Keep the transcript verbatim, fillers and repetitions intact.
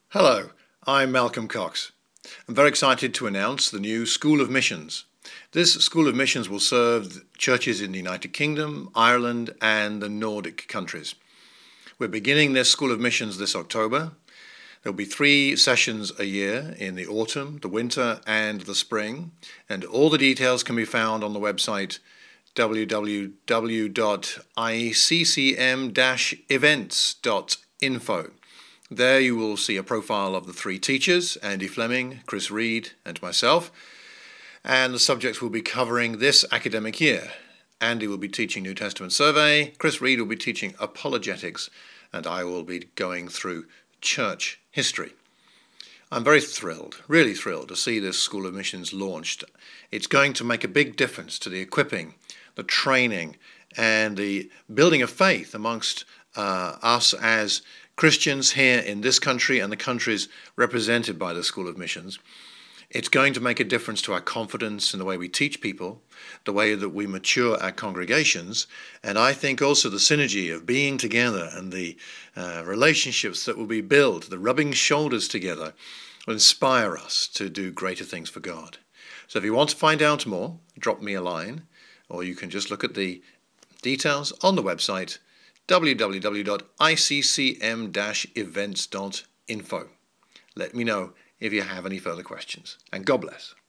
Hello, I'm Malcolm Cox. I'm very excited to announce the new School of Missions. This School of Missions will serve churches in the United Kingdom, Ireland and the Nordic countries. We're beginning this School of Missions this October. There'll be three sessions a year in the autumn, the winter and the spring, and all the details can be found on the website w w w dot i c c m dash events dot info. There you will see a profile of the three teachers, Andy Fleming, Chris Reed and myself, and the subjects we'll be covering this academic year. Andy will be teaching New Testament Survey, Chris Reed will be teaching Apologetics, and I will be going through church history. I'm very thrilled, really thrilled to see this School of Missions launched. It's going to make a big difference to the equipping, the training, and the building of faith amongst uh, us as Christians here in this country and the countries represented by the School of Missions. It's going to make a difference to our confidence in the way we teach people, the way that we mature our congregations, and I think also the synergy of being together and the uh, relationships that will be built, the rubbing shoulders together, will inspire us to do greater things for God. So if you want to find out more, drop me a line, or you can just look at the details on the website w w w dot i c c m dash events dot info. Let me know if you have any further questions, and God bless.